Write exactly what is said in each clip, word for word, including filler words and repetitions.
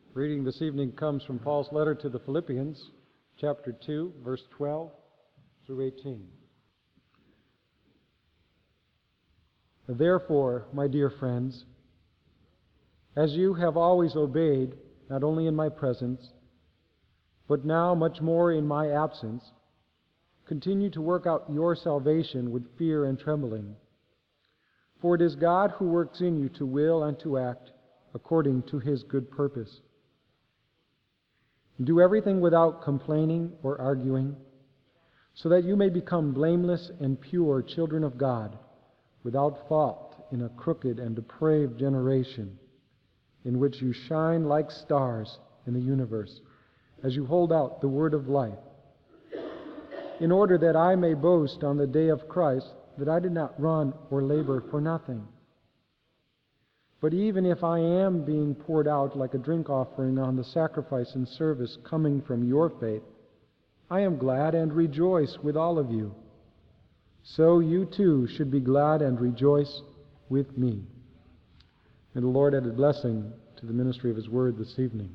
Reading this evening comes from Paul's letter to the Philippians, chapter two, verse twelve through eighteen. Therefore, my dear friends, as you have always obeyed, not only in my presence, but now much more in my absence, continue to work out your salvation with fear and trembling. For it is God who works in you to will and to act according to His good purpose. Do everything without complaining or arguing, so that you may become blameless and pure children of God, without fault in a crooked and depraved generation, in which you shine like stars in the universe, as you hold out the word of life, in order that I may boast on the day of Christ that I did not run or labor for nothing. But even if I am being poured out like a drink offering on the sacrifice and service coming from your faith, I am glad and rejoice with all of you. So you too should be glad and rejoice with me. May the Lord add a blessing to the ministry of His Word this evening.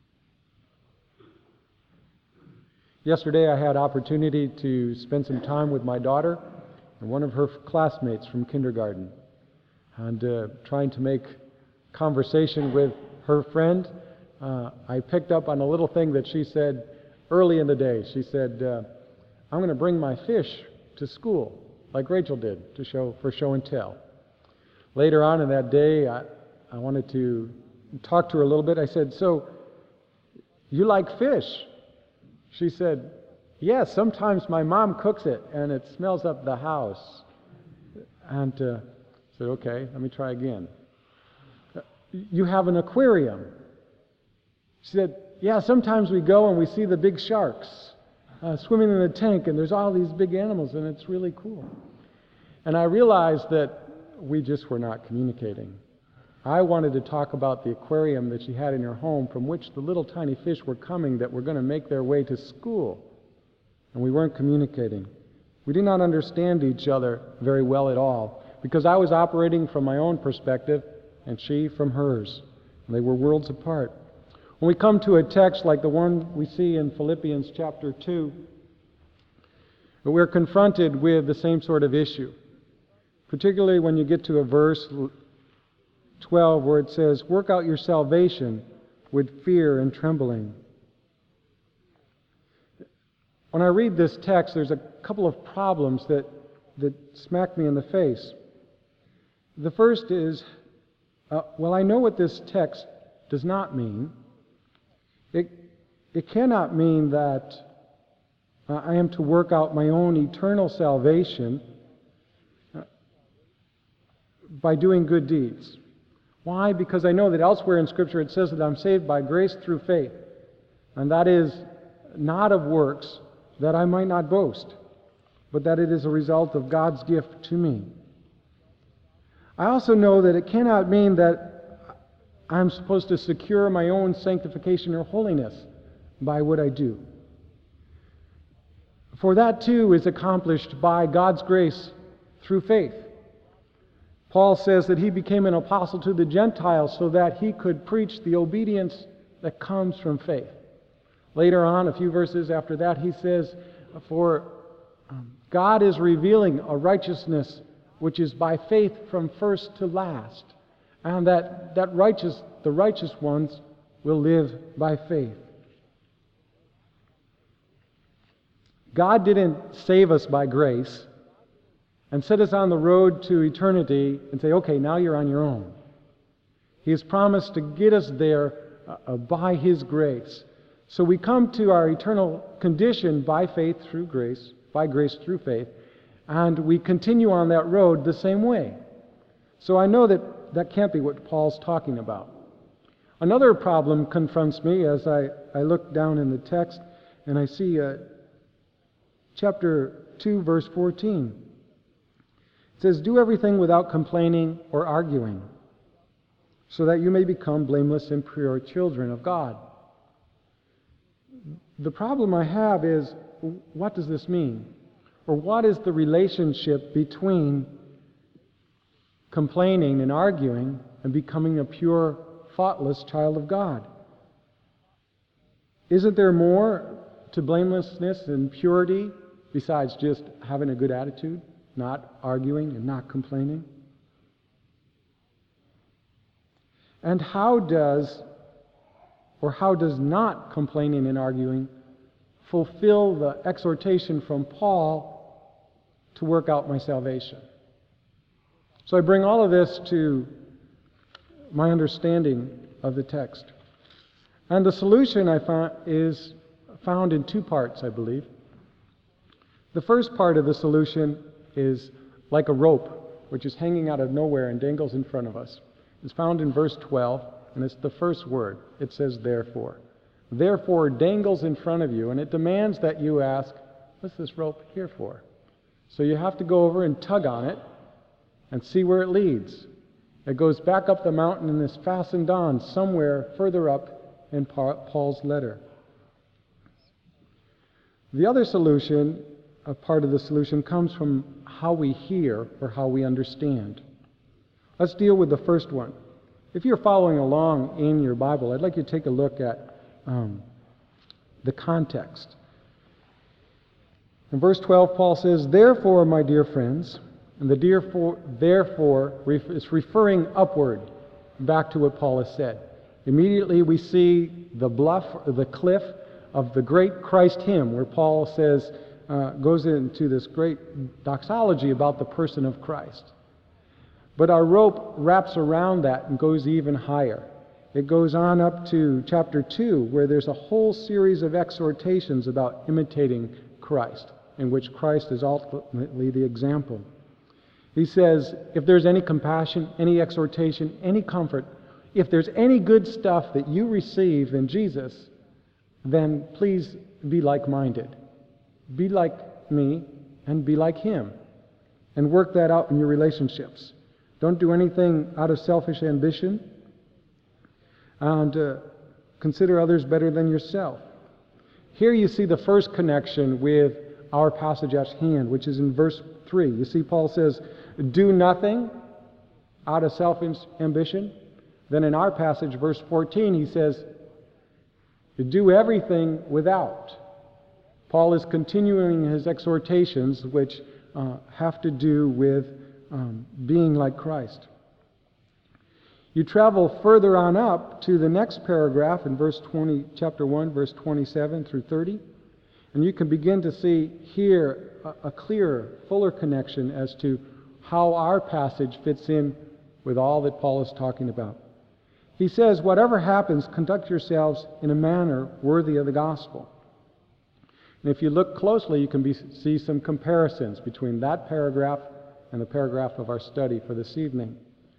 Yesterday I had opportunity to spend some time with my daughter and one of her classmates from kindergarten. And uh, trying to make conversation with her friend, uh, I picked up on a little thing that she said early in the day. She said, uh, I'm going to bring my fish to school, like Rachel did, to show for show and tell. Later on in that day, I, I wanted to talk to her a little bit. I said, so, you like fish? She said, yes, sometimes my mom cooks it, and it smells up the house. And uh, I said, okay, let me try again. You have an aquarium. She said, yeah, sometimes we go and we see the big sharks uh, swimming in the tank, and there's all these big animals, and it's really cool. And I realized that we just were not communicating. I wanted to talk about the aquarium that she had in her home, from which the little tiny fish were coming that were going to make their way to school. And we weren't communicating. We did not understand each other very well at all, because I was operating from my own perspective and she from hers. And they were worlds apart. When we come to a text like the one we see in Philippians chapter two, we're confronted with the same sort of issue. Particularly when you get to a verse twelve where it says, work out your salvation with fear and trembling. When I read this text, there's a couple of problems that, that smack me in the face. The first is, uh, well, I know what this text does not mean. It, it cannot mean that uh, I am to work out my own eternal salvation uh, by doing good deeds. Why? Because I know that elsewhere in Scripture it says that I'm saved by grace through faith, and that is not of works, that I might not boast, but that it is a result of God's gift to me. I also know that it cannot mean that I'm supposed to secure my own sanctification or holiness by what I do. For that too is accomplished by God's grace through faith. Paul says that he became an apostle to the Gentiles so that he could preach the obedience that comes from faith. Later on, a few verses after that, he says, for God is revealing a righteousness which is by faith from first to last, and that, that righteous, the righteous ones will live by faith. God didn't save us by grace and set us on the road to eternity and say, okay, now you're on your own. He has promised to get us there uh, by His grace. So we come to our eternal condition by faith through grace, by grace through faith, and we continue on that road the same way. So I know that that can't be what Paul's talking about. Another problem confronts me as I, I look down in the text and I see uh, chapter two, verse fourteen. It says, do everything without complaining or arguing, so that you may become blameless and pure children of God. The problem I have is, what does this mean? Or what is the relationship between complaining and arguing and becoming a pure, thoughtless child of God? Isn't there more to blamelessness and purity besides just having a good attitude, not arguing and not complaining? And how does, or how does not complaining and arguing fulfill the exhortation from Paul to work out my salvation? So I bring all of this to my understanding of the text. And the solution I found is found in two parts, I believe. The first part of the solution is like a rope, which is hanging out of nowhere and dangles in front of us. It's found in verse twelve, and it's the first word. It says, therefore. Therefore dangles in front of you, and it demands that you ask, what's this rope here for? So you have to go over and tug on it and see where it leads. It goes back up the mountain and is fastened on somewhere further up in Paul's letter. The other solution, a part of the solution, comes from how we hear or how we understand. Let's deal with the first one. If you're following along in your Bible, I'd like you to take a look at um, the context. In verse twelve, Paul says, therefore, my dear friends, and the dear for, therefore is referring upward back to what Paul has said. Immediately we see the bluff, the cliff of the great Christ hymn, where Paul says, uh, goes into this great doxology about the person of Christ. But our rope wraps around that and goes even higher. It goes on up to chapter two, where there's a whole series of exhortations about imitating Christ, in which Christ is ultimately the example. He says, if there's any compassion, any exhortation, any comfort, if there's any good stuff that you receive in Jesus, then please be like-minded. Be like me and be like him. And work that out in your relationships. Don't do anything out of selfish ambition. And uh, consider others better than yourself. Here you see the first connection with our passage at hand, which is in verse three. You see Paul says, do nothing out of selfish ambition. Then in our passage, verse fourteen, he says, do everything without. Paul is continuing his exhortations, which uh, have to do with um, being like Christ. You travel further on up to the next paragraph in verse twenty, chapter one, verse twenty-seven through thirty, and you can begin to see here a, a clearer, fuller connection as to how our passage fits in with all that Paul is talking about. He says, whatever happens, conduct yourselves in a manner worthy of the gospel. And if you look closely, you can be, see some comparisons between that paragraph and the paragraph of our study for this evening,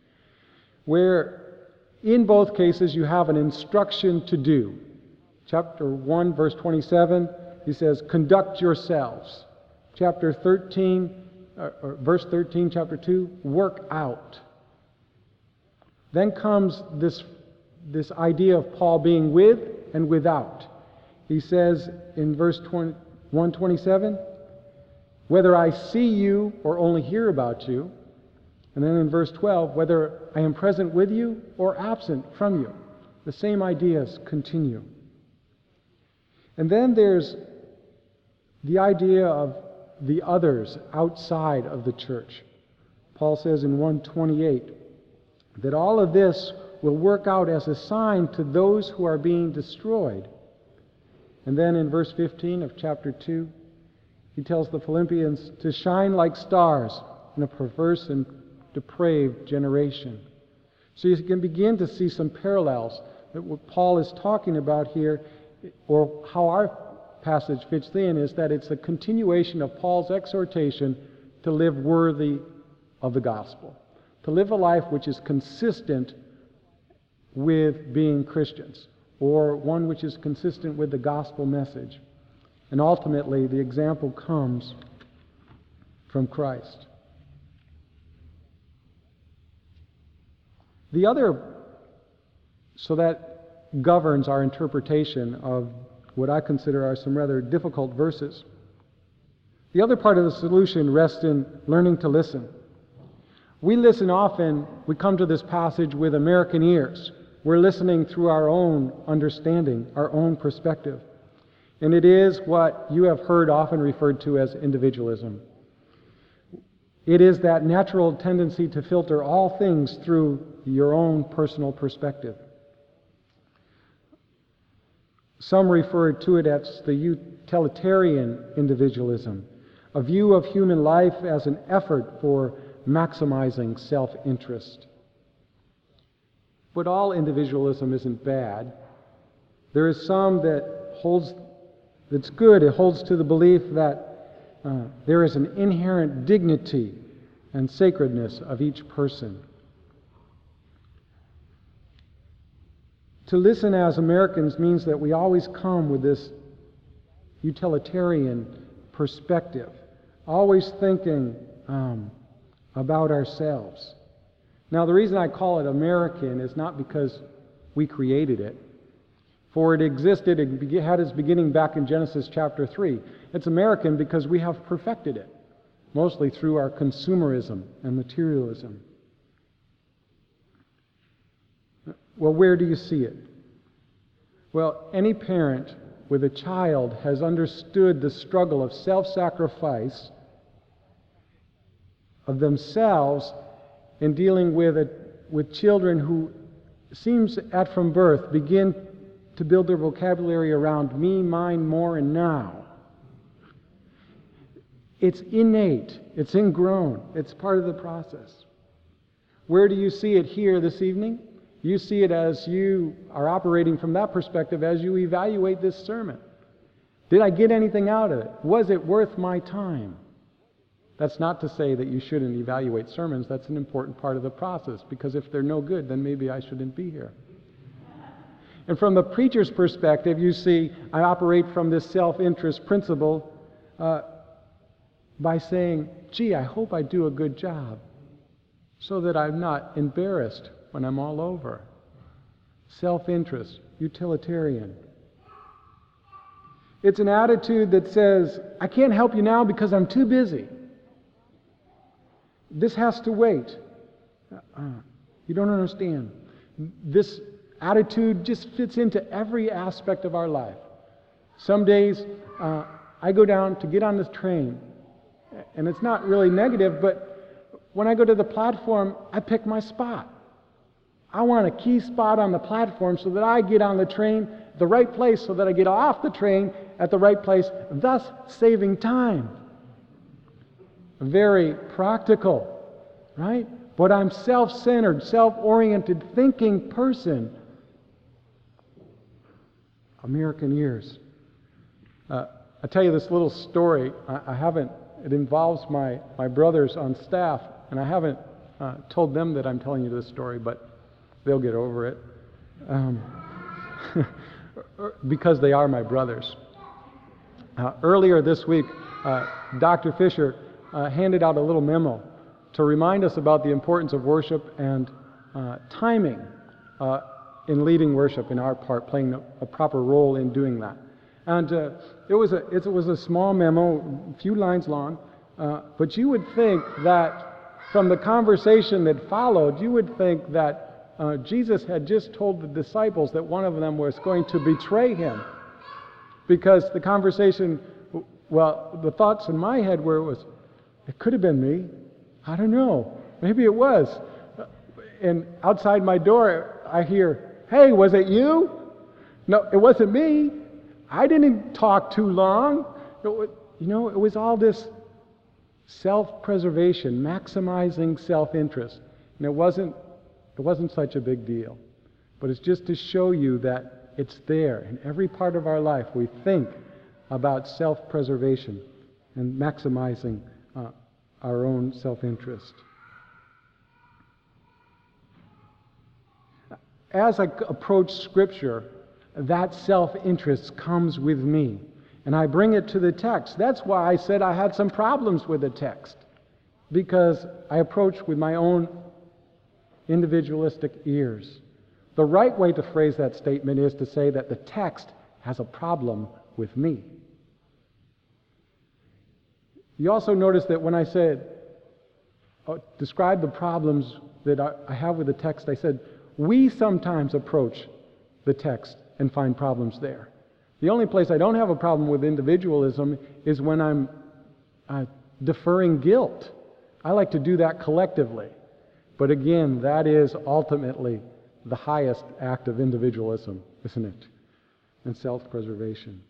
where in both cases you have an instruction to do. Chapter one, verse twenty-seven, he says, conduct yourselves. Chapter thirteen, or, or verse thirteen, chapter two, work out. Then comes this, this idea of Paul being with and without. He says in verse one twenty-seven, whether I see you or only hear about you. And then in verse twelve, whether I am present with you or absent from you. The same ideas continue. And then there's the idea of the others outside of the church. Paul says in one twenty-eight that all of this will work out as a sign to those who are being destroyed. And then in verse fifteen of chapter two, he tells the Philippians to shine like stars in a perverse and depraved generation. So you can begin to see some parallels that what Paul is talking about here, or how our passage fits in, is that it's a continuation of Paul's exhortation to live worthy of the gospel, to live a life which is consistent with being Christians, or one which is consistent with the gospel message. And ultimately, the example comes from Christ. The other, so that governs our interpretation of what I consider are some rather difficult verses. The other part of the solution rests in learning to listen. We listen often, we come to this passage with American ears. we're listening through our own understanding, our own perspective. And it is what you have heard often referred to as individualism. It is that natural tendency to filter all things through your own personal perspective. Some refer to it as the utilitarian individualism, a view of human life as an effort for maximizing self-interest. But all individualism isn't bad. There is some that holds, that's good. It holds to the belief that uh, there is an inherent dignity and sacredness of each person. To listen as Americans means that we always come with this utilitarian perspective, always thinking um, about ourselves. Now, the reason I call it American is not because we created it, for it existed, it had its beginning back in Genesis chapter three. It's American because we have perfected it, mostly through our consumerism and materialism. Well, where do you see it? Well, any parent with a child has understood the struggle of self-sacrifice of themselves in dealing with it, with children who seems at from birth begin to build their vocabulary around me, mine, more, and now. It's innate. It's ingrown. It's part of the process. Where do you see it here this evening? You see it as you are operating from that perspective as you evaluate this sermon. Did I get anything out of it? Was it worth my time? That's not to say that you shouldn't evaluate sermons. That's an important part of the process, because if they're no good, then maybe I shouldn't be here. And from the preacher's perspective, you see, I operate from this self-interest principle uh, by saying, gee, I hope I do a good job so that I'm not embarrassed when I'm all over. Self-interest, utilitarian. It's an attitude that says, I can't help you now because I'm too busy. This has to wait. Uh, you don't understand. This attitude just fits into every aspect of our life. Some days uh, I go down to get on this train, and it's not really negative, but when I go to the platform, I pick my spot. I want a key spot on the platform so that I get on the train at the right place, so that I get off the train at the right place, thus saving time. Very practical, right? But I'm self-centered, self-oriented, thinking person. American ears. Uh, I'll tell you this little story. I, I haven't, it involves my, my brothers on staff, and I haven't uh, told them that I'm telling you this story, but they'll get over it. Um, because they are my brothers. Uh, earlier this week, uh, Doctor Fisher Uh, handed out a little memo to remind us about the importance of worship and uh, timing uh, in leading worship, in our part, playing a, a proper role in doing that. And uh, it was a it was a small memo, a few lines long, uh, but you would think that from the conversation that followed, you would think that uh, Jesus had just told the disciples that one of them was going to betray him, because the conversation, well, the thoughts in my head were, it was, it could have been me. I don't know. Maybe it was. And outside my door, I hear, hey, was it you? No, it wasn't me. I didn't talk too long. It was, you know, it was all this self-preservation, maximizing self-interest. And it wasn't, it wasn't such a big deal. But it's just to show you that it's there. In every part of our life, we think about self-preservation and maximizing uh, our own self-interest. As I approach Scripture, that self-interest comes with me, and I bring it to the text. That's why I said I had some problems with the text, because I approach with my own individualistic ears. The right way to phrase that statement is to say that the text has a problem with me. You also notice that when I said, uh, describe the problems that I, I have with the text, I said, we sometimes approach the text and find problems there. The only place I don't have a problem with individualism is when I'm uh, deferring guilt. I like to do that collectively. But again, that is ultimately the highest act of individualism, isn't it? And self-preservation.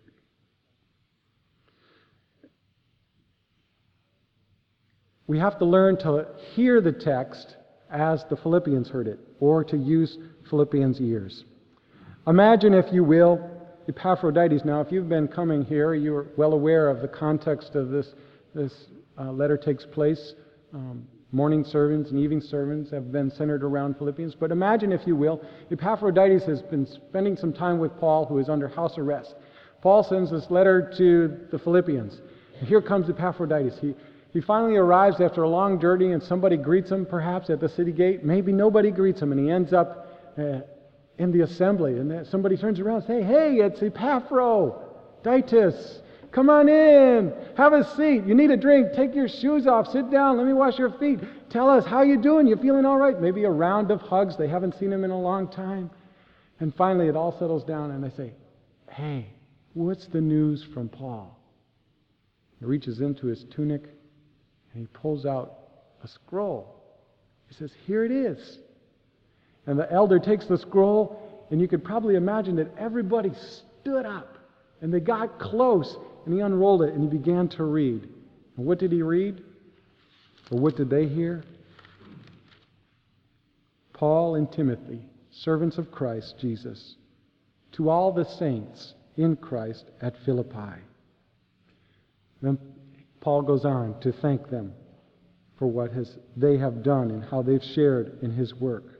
We have to learn to hear the text as the Philippians heard it, or to use Philippians' ears. Imagine, if you will, Epaphroditus. Now, if you've been coming here, you're well aware of the context of this. This uh, letter takes place. Um, morning sermons and evening sermons have been centered around Philippians. But imagine, if you will, Epaphroditus has been spending some time with Paul, who is under house arrest. Paul sends this letter to the Philippians. And here comes Epaphroditus. He, he finally arrives after a long journey, and somebody greets him, perhaps, at the city gate. Maybe nobody greets him, and he ends up uh, in the assembly. And somebody turns around and says, "Hey, it's Epaphroditus. Come on in. Have a seat. You need a drink. Take your shoes off. Sit down. Let me wash your feet. Tell us, how you doing? You feeling all right?" Maybe a round of hugs. They haven't seen him in a long time. And finally, it all settles down, and they say, "Hey, what's the news from Paul?" He reaches into his tunic, and he pulls out a scroll. He says, "Here it is." And the elder takes the scroll, and you could probably imagine that everybody stood up, and they got close, and he unrolled it, and he began to read. And what did he read? Or what did they hear? "Paul and Timothy, servants of Christ Jesus, to all the saints in Christ at Philippi." Then Paul goes on to thank them for what has, they have done and how they've shared in his work.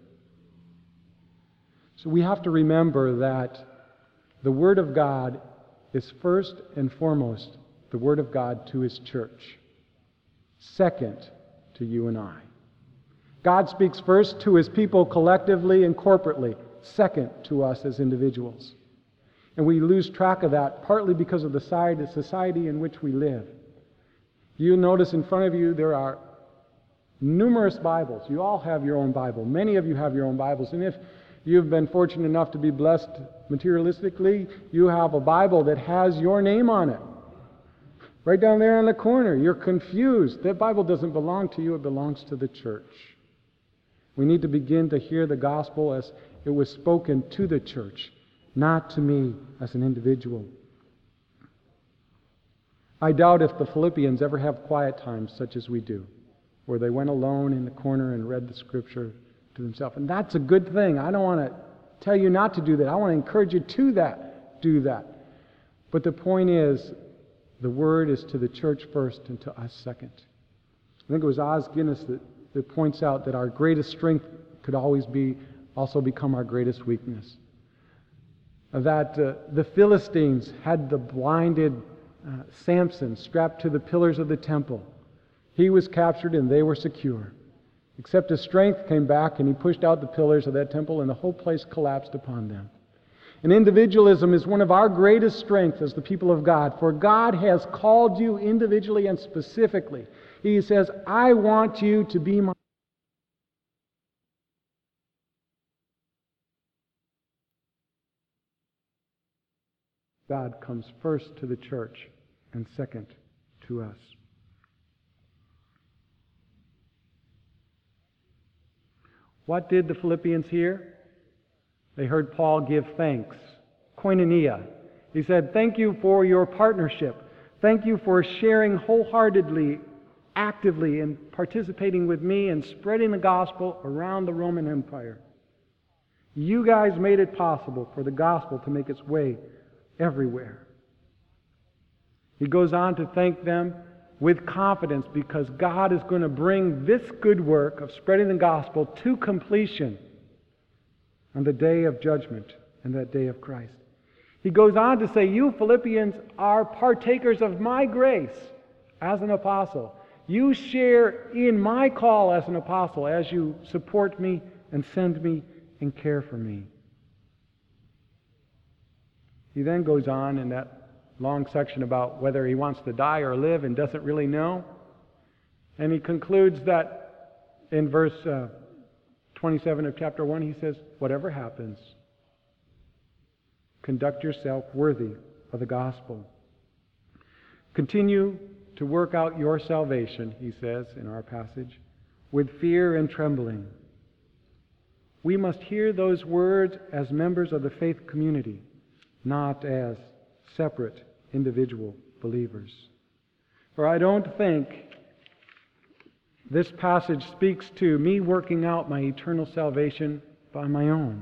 So we have to remember that the Word of God is first and foremost the Word of God to His church. Second, to you and I. God speaks first to His people collectively and corporately. Second, to us as individuals. And we lose track of that partly because of the society in which we live. You notice in front of you there are numerous Bibles. You all have your own Bible. Many of you have your own Bibles. And if you've been fortunate enough to be blessed materialistically, you have a Bible that has your name on it. Right down there in the corner. You're confused. That Bible doesn't belong to you. It belongs to the church. We need to begin to hear the gospel as it was spoken to the church, not to me as an individual. I doubt if the Philippians ever have quiet times such as we do, where they went alone in the corner and read the Scripture to themselves. And that's a good thing. I don't want to tell you not to do that. I want to encourage you to that. Do that. But the point is, the Word is to the church first and to us second. I think it was Os Guinness that, that points out that our greatest strength could always be, also become our greatest weakness. That uh, the Philistines had the blinded uh, Samson strapped to the pillars of the temple. He was captured and they were secure. Except his strength came back and he pushed out the pillars of that temple and the whole place collapsed upon them. And individualism is one of our greatest strengths as the people of God. For God has called you individually and specifically. He says, "I want you to be my..." God comes first to the church and second to us. What did the Philippians hear? They heard Paul give thanks. Koinonia. He said, "Thank you for your partnership. Thank you for sharing wholeheartedly, actively, and participating with me in spreading the gospel around the Roman Empire. You guys made it possible for the gospel to make its way everywhere." He goes on to thank them with confidence because God is going to bring this good work of spreading the gospel to completion on the day of judgment and that day of Christ. He goes on to say, "You Philippians are partakers of my grace as an apostle. You share in my call as an apostle as you support me and send me and care for me." He then goes on in that long section about whether he wants to die or live and doesn't really know. And he concludes that in verse uh, twenty-seven of chapter one, he says, whatever happens, conduct yourself worthy of the gospel. Continue to work out your salvation, he says in our passage, with fear and trembling. We must hear those words as members of the faith community, not as separate individual believers. For I don't think this passage speaks to me working out my eternal salvation by my own.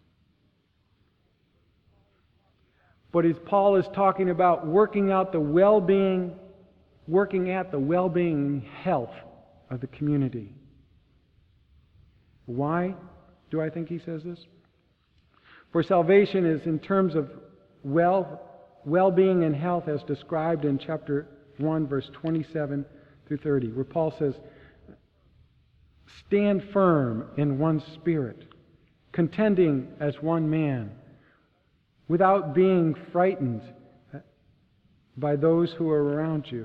But as Paul is talking about working out the well-being, working at the well-being and health of the community. Why do I think he says this? For salvation is in terms of well, well-being and health as described in chapter one, verse twenty-seven through thirty, where Paul says, stand firm in one spirit, contending as one man, without being frightened by those who are around you.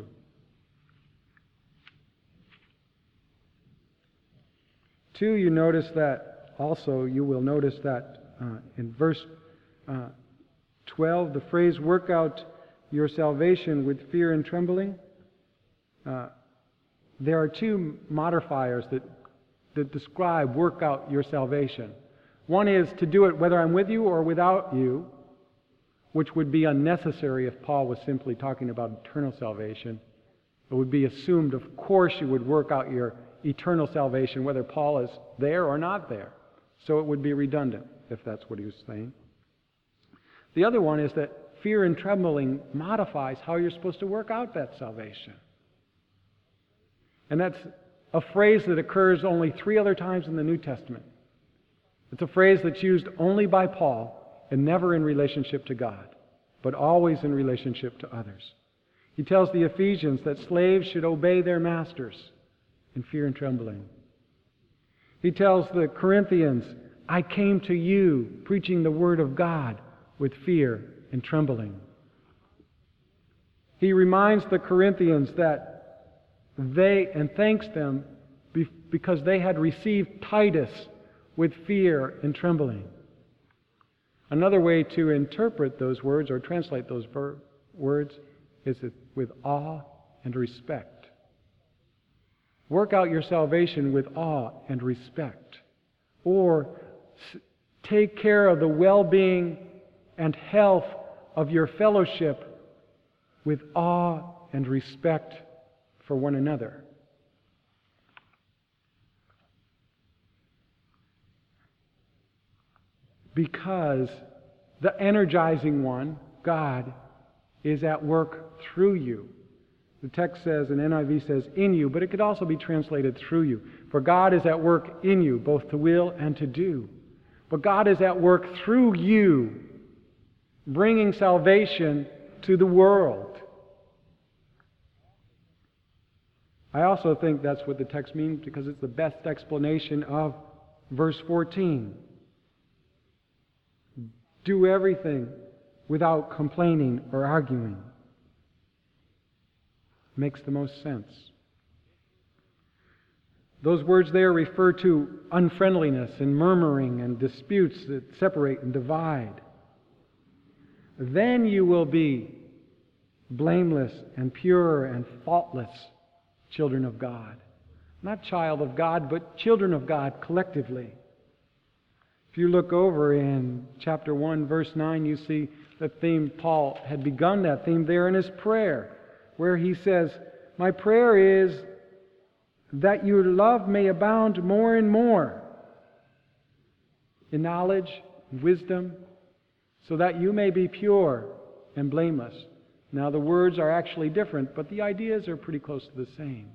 Two, you notice that, also you will notice that uh, in verse uh, twelve, the phrase, work out your salvation with fear and trembling. Uh, there are two modifiers that, that describe work out your salvation. One is to do it whether I'm with you or without you, which would be unnecessary if Paul was simply talking about eternal salvation. It would be assumed, of course, you would work out your eternal salvation whether Paul is there or not there. So it would be redundant if that's what he was saying. The other one is that fear and trembling modifies how you're supposed to work out that salvation. And that's a phrase that occurs only three other times in the New Testament. It's a phrase that's used only by Paul and never in relationship to God, but always in relationship to others. He tells the Ephesians that slaves should obey their masters in fear and trembling. He tells the Corinthians, I came to you preaching the word of God with fear and trembling. He reminds the Corinthians that they, and thanks them because they had received Titus with fear and trembling. Another way to interpret those words or translate those ver- words is with awe and respect. Work out your salvation with awe and respect. Or s- take care of the well-being and health of your fellowship with awe and respect for one another. Because the energizing one, God, is at work through you. The text says, and N I V says, in you, but it could also be translated through you. For God is at work in you, both to will and to do. But God is at work through you, bringing salvation to the world. I also think that's what the text means because it's the best explanation of verse fourteen. Do everything without complaining or arguing. Makes the most sense. Those words there refer to unfriendliness and murmuring and disputes that separate and divide. Then you will be blameless and pure and faultless children of God. Not child of God, but children of God collectively. If you look over in chapter one, verse nine, you see the theme. Paul had begun that theme there in his prayer, where he says, my prayer is that your love may abound more and more in knowledge and wisdom, so that you may be pure and blameless. Now the words are actually different, but the ideas are pretty close to the same.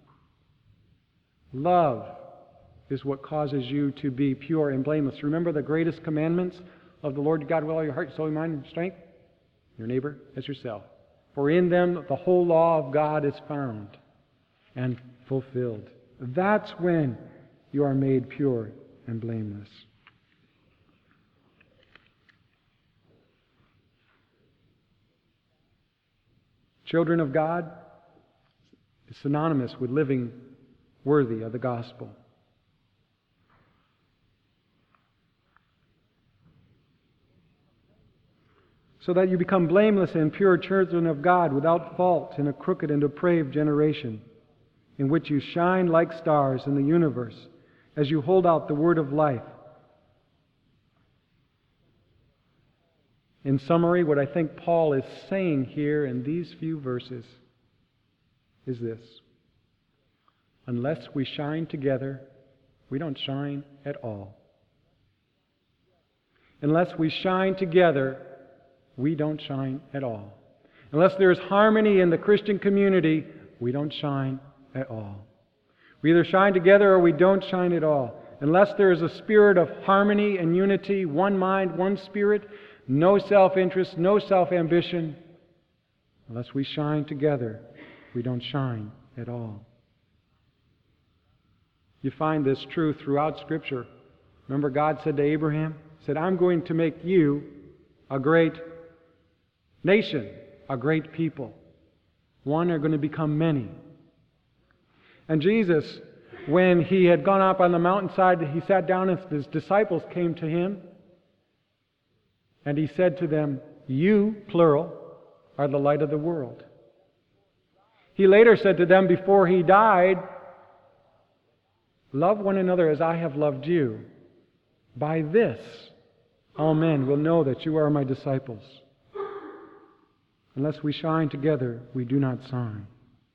Love is what causes you to be pure and blameless. Remember the greatest commandments of the Lord God with all your heart, soul, mind, and strength? Your neighbor as yourself. For in them the whole law of God is found and fulfilled. That's when you are made pure and blameless. Children of God is synonymous with living worthy of the gospel. so that you become blameless and pure children of God, without fault in a crooked and depraved generation, in which you shine like stars in the universe, as you hold out the word of life. In summary, what I think Paul is saying here in these few verses is this: unless we shine together, we don't shine at all. Unless we shine together, we don't shine at all. Unless there is harmony in the Christian community, we don't shine at all. We either shine together or we don't shine at all. Unless there is a spirit of harmony and unity, one mind, one spirit, no self-interest, no self-ambition, unless we shine together, we don't shine at all. You find this true throughout Scripture. Remember, God said to Abraham, He said, I'm going to make you a great nation, a great people. One are going to become many. And Jesus, when He had gone up on the mountainside, He sat down and His disciples came to Him. And He said to them, you, plural, are the light of the world. He later said to them before He died, love one another as I have loved you. By this, all men will know that you are my disciples. Unless we shine together, we do not shine.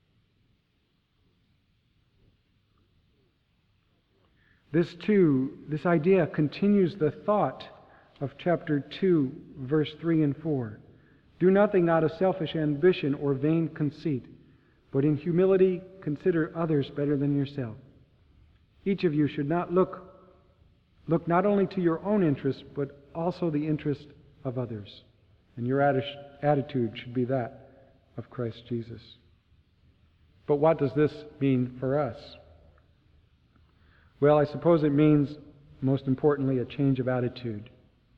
This too, this idea continues the thought of chapter two, verse three and four. Do nothing out of selfish ambition or vain conceit, but in humility consider others better than yourself. Each of you should not look, look not only to your own interest, but also the interest of others. And your atti- attitude should be that of Christ Jesus. But what does this mean for us? Well, I suppose it means, most importantly, a change of attitude.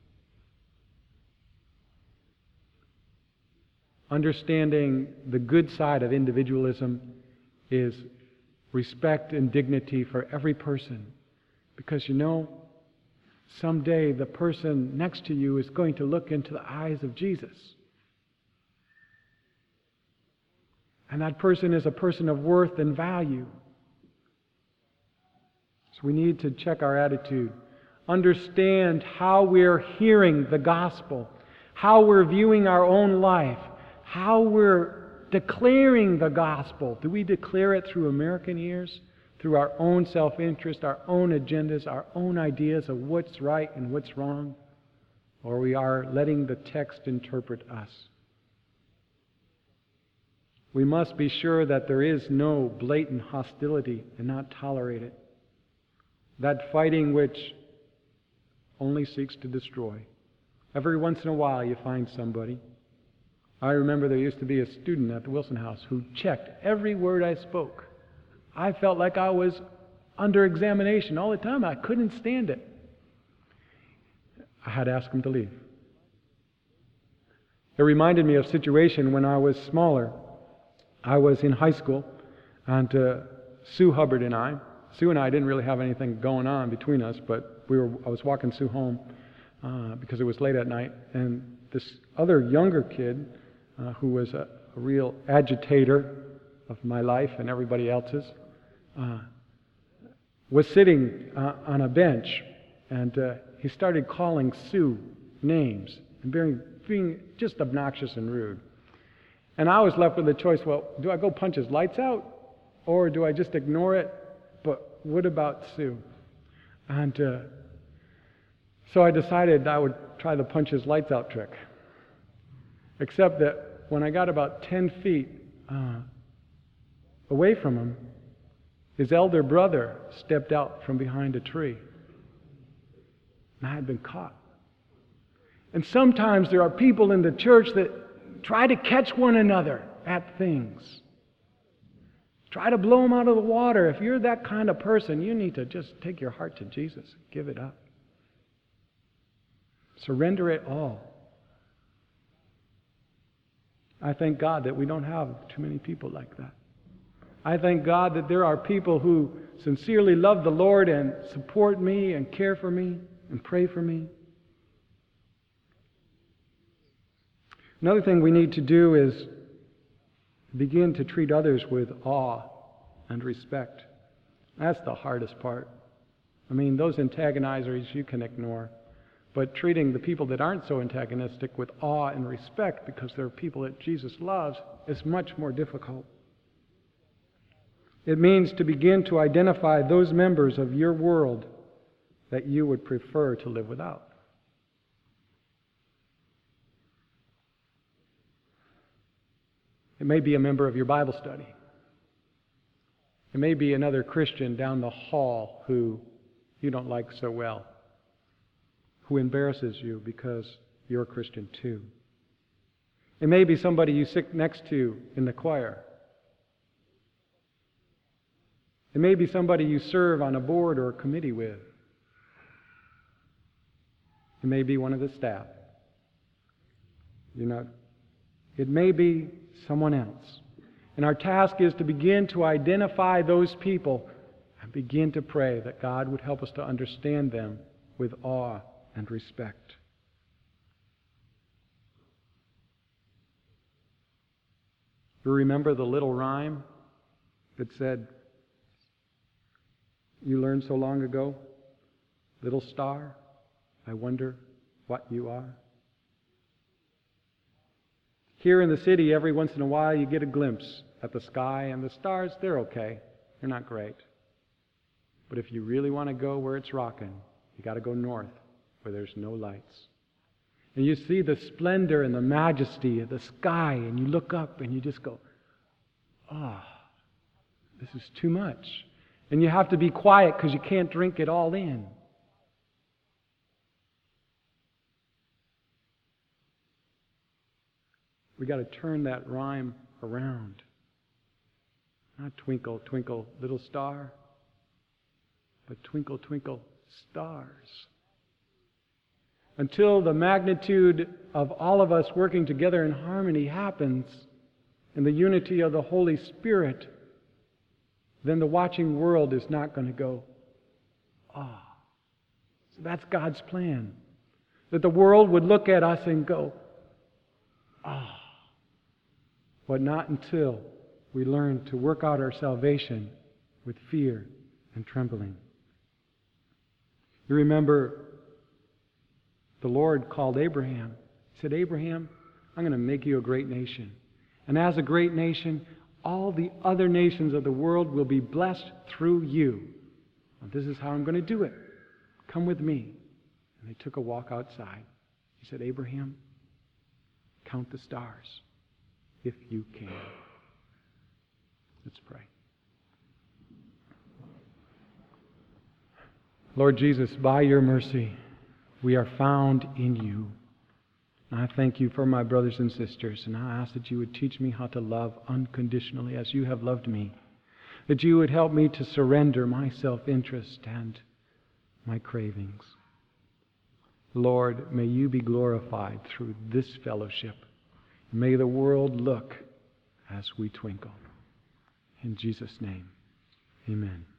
Understanding the good side of individualism is respect and dignity for every person. Because you know, someday the person next to you is going to look into the eyes of Jesus. And that person is a person of worth and value. So we need to check our attitude. Understand how we're hearing the gospel. How we're viewing our own life. How we're declaring the gospel. Do we declare it through American ears? Through our own self-interest, our own agendas, our own ideas of what's right and what's wrong? Or we are letting the text interpret us? We must be sure that there is no blatant hostility and not tolerate it. That fighting which only seeks to destroy. Every once in a while you find somebody. I remember there used to be a student at the Wilson House who checked every word I spoke. I felt like I was under examination all the time. I couldn't stand it. I had to ask him to leave. It reminded me of a situation when I was smaller. I was in high school, and uh, Sue Hubbard and I, Sue and I didn't really have anything going on between us, but we were. I was walking Sue home uh, because it was late at night, and this other younger kid, uh, who was a, a real agitator of my life and everybody else's, uh, was sitting uh, on a bench, and uh, he started calling Sue names and being, being just obnoxious and rude. And I was left with the choice, well, do I go punch his lights out, or do I just ignore it? But what about Sue? And uh, so I decided I would try the punch his lights out trick. Except that when I got about ten feet uh, away from him, his elder brother stepped out from behind a tree. And I had been caught. And sometimes there are people in the church that try to catch one another at things. Try to blow them out of the water. If you're that kind of person, you need to just take your heart to Jesus and give it up. Surrender it all. I thank God that we don't have too many people like that. I thank God that there are people who sincerely love the Lord and support me and care for me and pray for me. Another thing we need to do is begin to treat others with awe and respect. That's the hardest part. I mean, those antagonizers you can ignore, but treating the people that aren't so antagonistic with awe and respect because they're people that Jesus loves is much more difficult. It means to begin to identify those members of your world that you would prefer to live without. It may be a member of your Bible study. It may be another Christian down the hall who you don't like so well, who embarrasses you because you're a Christian too. It may be somebody you sit next to in the choir. It may be somebody you serve on a board or a committee with. It may be one of the staff. You're not. It may be someone else. And our task is to begin to identify those people and begin to pray that God would help us to understand them with awe and respect. You remember the little rhyme that said, you learned so long ago, little star, I wonder what you are. Here in the city, every once in a while, you get a glimpse at the sky, and the stars, they're okay. They're not great. But if you really want to go where it's rocking, you got to go north, where there's no lights. And you see the splendor and the majesty of the sky, and you look up and you just go, ah, oh, this is too much. And you have to be quiet because you can't drink it all in. We got to turn that rhyme around. Not twinkle, twinkle, little star, but twinkle, twinkle, stars. Until the magnitude of all of us working together in harmony happens in the unity of the Holy Spirit, then the watching world is not going to go, ah. Oh. So that's God's plan. That the world would look at us and go, ah. Oh. But not until we learn to work out our salvation with fear and trembling. You remember the Lord called Abraham. He said, Abraham, I'm going to make you a great nation. And as a great nation, all the other nations of the world will be blessed through you. And this is how I'm going to do it. Come with me. And they took a walk outside. He said, Abraham, count the stars if you can. Let's pray. Lord Jesus, by your mercy, we are found in you. And I thank you for my brothers and sisters, and I ask that you would teach me how to love unconditionally as you have loved me. That you would help me to surrender my self-interest and my cravings. Lord, may you be glorified through this fellowship. May the world look as we twinkle. In Jesus' name, amen.